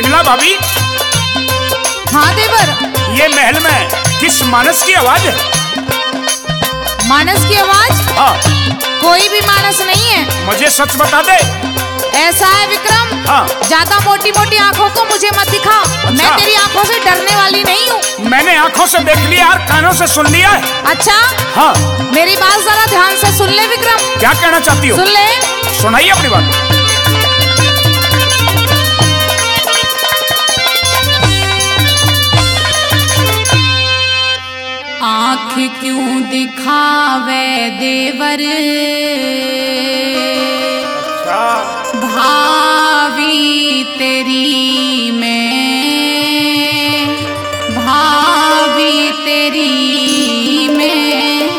विमला भाभी, हाँ देवर। ये महल में किस मानस की आवाज है? मानस की आवाज? हाँ। कोई भी मानस नहीं है। मुझे सच बता दे। ऐसा है विक्रम, हाँ। ज्यादा मोटी मोटी आंखों को मुझे मत दिखा। मैं तेरी आंखों से डरने वाली नहीं हूँ। मैंने आंखों से देख लिया और कानों से सुन लिया है। अच्छा? हाँ। मेरी बात जरा ध्यान से सुन ले विक्रम। क्या कहना चाहती हो? सुन ले। सुनाइए अपनी बात। आँख क्यों दिखावे देवर, भावी तेरी में, भावी तेरी में।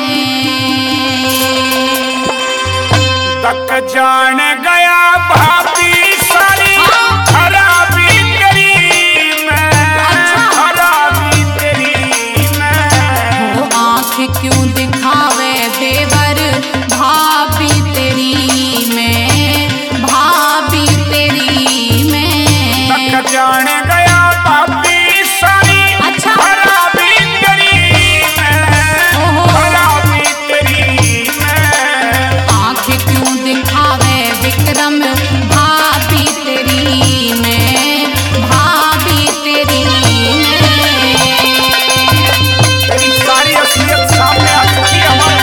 तक जान गया भाभी सारी खराबी तेरी में, खराबी तेरी में। वो आँख क्यों दिखावे देवर, भाभी तेरी में, भाभी तेरी में। तक जान गया भाभी सारी खराबी तेरी में, खराबी तेरी में। आँख क्यों दिखावे विक्रम, भाभी तेरी में, भाभी तेरी में। तेरी सारी असलियत सामने आ चुकी है हमारे।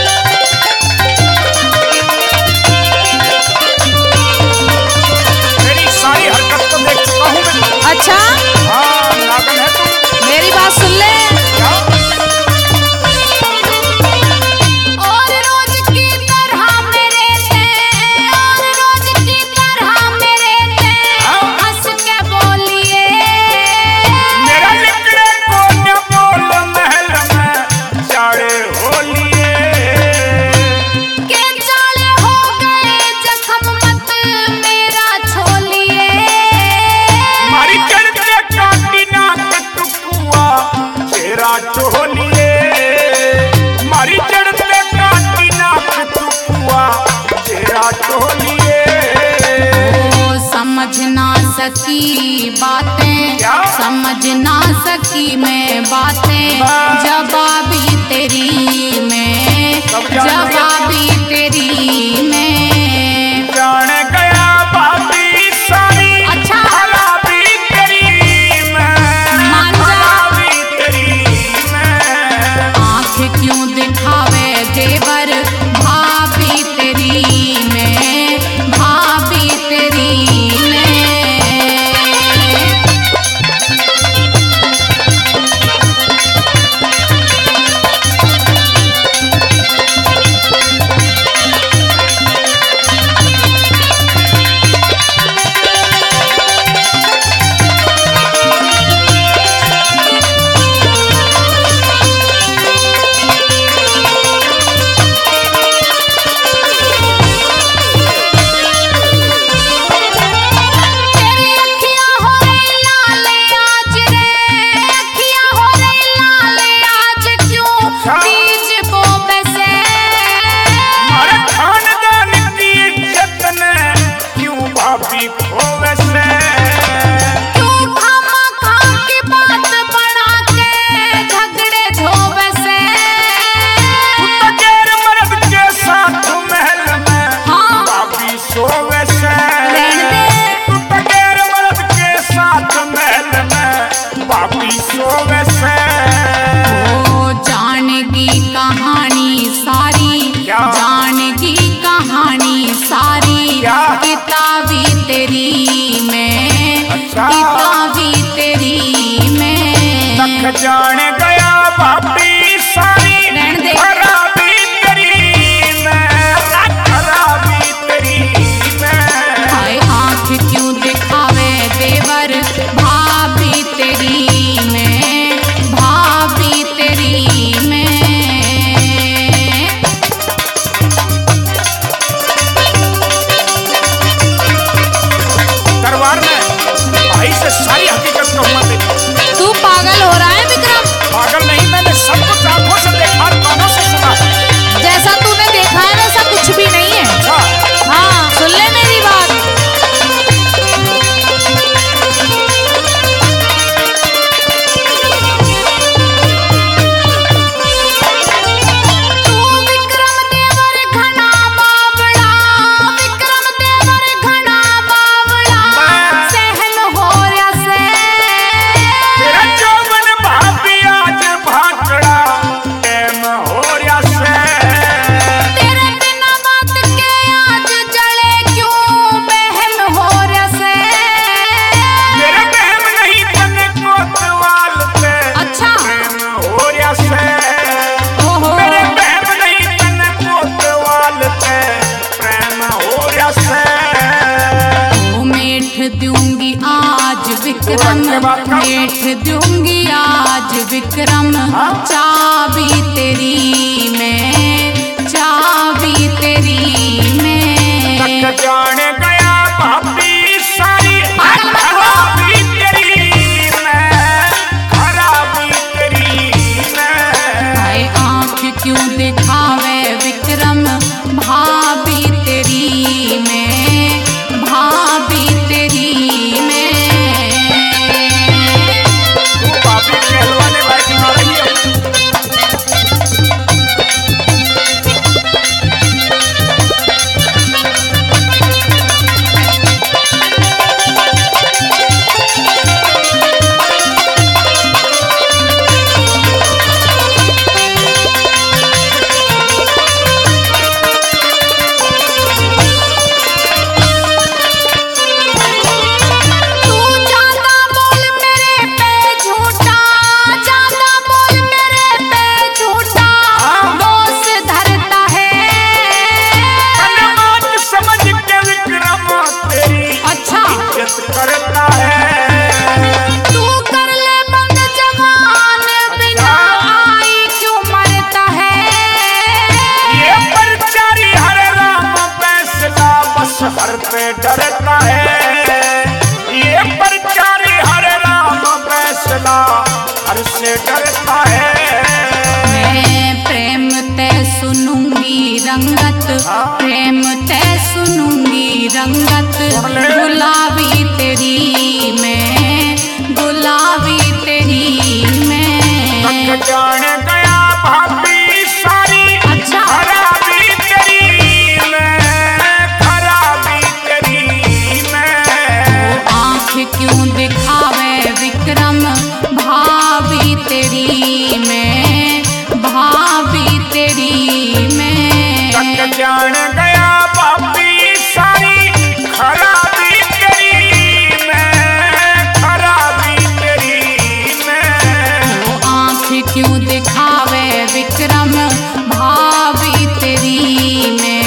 तेरी सारी हरकत को देख चुका हूँ मैं। अच्छा? हाँ, नागन है तू। मेरी बात सुन ले। क्या? और रोज की तरह मेरे से, और रोज की तरह मेरे से हंस के बोलिए। मेरा लिखने को न बोल महल में चाड़े होलिए। के जाले हो गए जख्म मत मेरा छोलिए। मारी चढ़ते काटी नाक टुकुआ चेहरा चोलिए। मारी चढ़ते काटी नाक टुकुआ चेहरा चोलिए। ओ समझ ना सकी बातें, क्या? समझ ना सकी मैं बातें, जवाबी तेरी में, सब जान लिया। जवाबी तेरी में। जान गया भाभी सारी अच्छा। खराबी तेरी में, मान जा। खराबी तेरी में। आँख क्यों दिखावे देवर, भाभी तेरी में, भाभी तेरी में। तेरी अखियाँ हो रही लाल आज रे, अखियाँ हो रही लाल आज क्यों बीज बोबे से। हमारे खानदान की इज्जत ने क्यों भाभी खोवे से। क्यों खामखा की बात बना के झगड़े धोबे से। तू तो गैर मर्द के साथ महल में हाँ। भाभी सोवे से। रहने दे। तू तो गैर मर्द के साथ महल में भाभी सोवे से। ओ जानगी कहानी सारी, क्या? जानगी कहानी सारी, क्या? किताबी तेरी में, अच्छा। किताबी तेरी में। तक जान गया भाभी सारी रहने दे। खराबी तेरी में, खराबी तेरी में। हाय आँख क्यों दिखावे देवर, भाभी तेरी में, भाभी तेरी में। दरबार में भाई से सारी हकीकत कहूँगा तेरी। तू पागल हो रहा है विक्रम। विक्रम के बाद का? मेठ दूंगी आज विक्रम चाबी तेरी मैं चाबी तेरी मैं तक जान गया भाभी सारी खराबी तेरी मैं खराबी तेरी मैं हाय आँख क्यों दिखावे विक्रम भाभी तेरी मैं भाभी तेरी मैं तू भाभी कहलवाने बैठी ना रही है। तू ज्यादा बोल मेरे पे झूठा ज्यादा बोल मेरे पे झूठा दोष धरता है अनमान समझ के विक्रम तेरी अच्छा इज्जत करता है। तू कर ले बंद जवान बिना आई क्यों मरता है ये परचारी हर राम फैसला बस हर पे डरता है। ये परचारी हर राम फैसला हर से डरता है। मैं प्रेम ते सुनूंगी रंगत प्रेम ते सुनूंगी रंगत गुलाबी तेरी मैं गुलाबी तेरी मैं तक जान गया भाभी सारी अच्छा खराबी तेरी मैं खराबी तेरी मैं आँख क्यों दिखावे विक्रम भाभी तेरी मैं भाभी तेरी मैं तक जान गया भाभी सारी खराबी तेरी मैं खराबी तेरी मैं आँख क्यों दिखावे विक्रम भाभी तेरी मैं